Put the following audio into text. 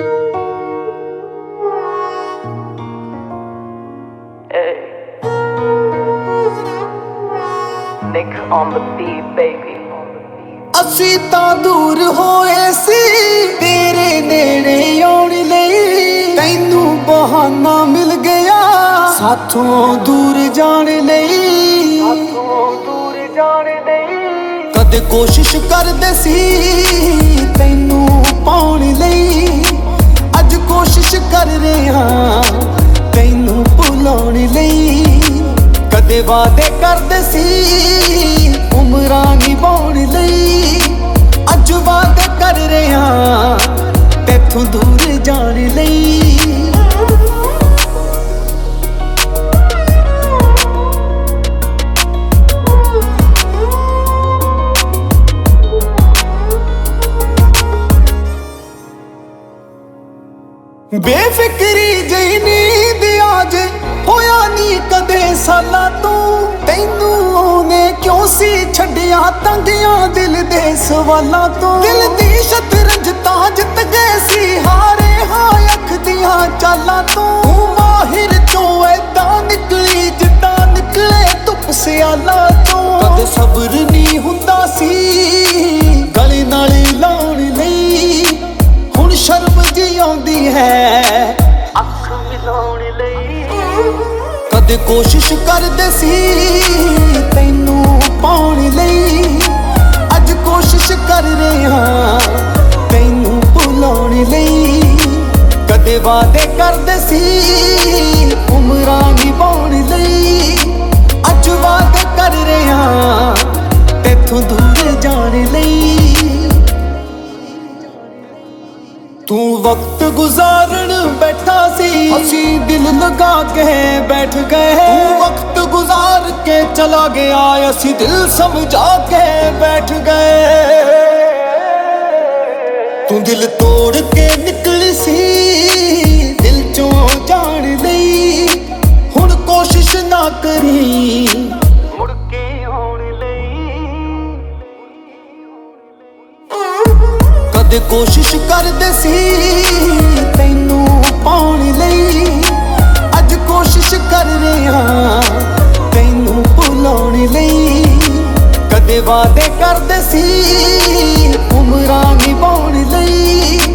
Nick on the beat, baby. ਅਸੀਂ ਤਾਂ ਦੂਰ ਹੋਏ ਸੀ ਤੇਰੇ ਨੇੜੇ ਆਉਣ ਲਈ, ਤੈਨੂੰ ਬਹਾਨਾ ਮਿਲ ਗਿਆ ਸਾਥੋਂ ਦੂਰ ਜਾਣ ਲਈ। ਕਦੇ ਕੋਸ਼ਿਸ਼ ਕਰਦੇ ਸੀ ਤੈਨੂੰ ਪਾਉਣ ਲਈ, ਅੱਜ ਕੋਸ਼ਿਸ਼ ਕਰ ਰਹੇ ਹਾਂ ਤੈਨੂੰ ਭੁਲਾਉਣ ਲਈ। ਕਦੇ ਵਾਅਦੇ ਕਰਦੇ ਸੀ ਉਮਰਾਂ ਨਿਭਾਉਣ ਲਈ, ਅੱਜ ਵਾਅਦੇ ਕਰ ਰਹੇ ਹਾਂ ਤੈਥੋਂ ਦੂਰ ਜਾਣ ਲਈ। ਬੇਫਿਕਰੀ ਜਿਹੀ ਨੀਂਦ ਆ ਜੇ ਹੋਇਆ ਨੀ ਕਦੇ ਸਾਲਾਂ ਤੋਂ, ਤੈਨੂੰ ਉਹਨੇ ਕਿਉਂ ਸੀ ਛੱਡਿਆ ਤੰਗਿਆਂ ਦਿਲ ਦੇ ਸਵਾਲਾਂ ਤੋਂ। ਦਿਲ ਦੀ ਸ਼ਤਰੰਜ ਤਾਂ ਜਿੱਤ ਗਏ ਸੀ, ਹਾਰੇ ਹਾਂ ਅੱਖ ਦੀਆਂ ਚਾਲਾਂ ਤੋਂ। ਤੂੰ ਮਾਹਿਰ ਚੋਂ ਏਦਾਂ ਨਿਕਲੀ ਜਿੱਦਾਂ ਨਿਕਲੇ ਧੁੱਪ ਸਿਆਲਾਂ ਤੋਂ। ਕਦੇ ਸਬਰ ਨਹੀਂ ਹੁੰਦਾ ਸੀ ਗਲੇ ਨਾਲ ਲਾਉਣ ਲਈ, ਹੁਣ ਸ਼ਰਮ ਜਿਹੀ ਆਉਂਦੀ ਹੈ ਅੱਖ ਮਿਲਾਉਣ ਲਈ। ਕਦੇ ਕੋਸ਼ਿਸ਼ ਕਰਦੇ ਸੀ ਤੈਨੂੰ ਪਾਉਣ ਲਈ, ਅੱਜ ਕੋਸ਼ਿਸ਼ ਕਰ ਰਹੇ ਹਾਂ ਤੈਨੂੰ ਭੁਲਾਉਣ ਲਈ। ਕਦੇ ਵਾਅਦੇ ਕਰਦੇ ਸੀ ਉਮਰਾਂ ਨਿਭਾਉਣ ਲਈ, ਅੱਜ ਵਾਅਦੇ ਕਰ ਰਹੇ ਹਾਂ ਤੈਥੋਂ ਦੂਰ ਜਾਣ ਲਈ। ਤੂੰ ਵਕਤ ਗੁਜ਼ਾਰਨ ਬੈਠਾ ਸੀ, ਅਸੀਂ ਦਿਲ ਲਗਾ ਕੇ ਬੈਠ ਗਏ। ਤੂੰ ਵਕਤ ਗੁਜ਼ਾਰ ਕੇ ਚਲਾ ਗਿਆ, ਅਸੀਂ ਦਿਲ ਸਮਝਾ ਕੇ ਬੈਠ ਗਏ। ਤੂੰ ਦਿਲ ਤੋੜ ਕੇ ਨਿਕਲੀ ਸੀ ਦਿਲ ਚੋਂ ਜਾਣ ਲਈ, ਹੁਣ ਕੋਸ਼ਿਸ਼ ਨਾ ਕਰੀ ਮੁੜ ਕੇ ਆਉਣ ਲਈ। ਕਦੇ ਕੋਸ਼ਿਸ਼ ਕਰਦੇ ਸੀ ਤੈਨੂੰ ਪਾਉਣ ਲਈ, ਅੱਜ ਕੋਸ਼ਿਸ਼ ਕਰ ਰਹੇ ਹਾਂ ਤੈਨੂੰ ਭੁਲਾਉਣ ਲਈ। ਕਦੇ ਵਾਅਦੇ ਕਰਦੇ ਸੀ ਉਮਰਾਂ ਨਿਭਾਉਣ ਲਈ,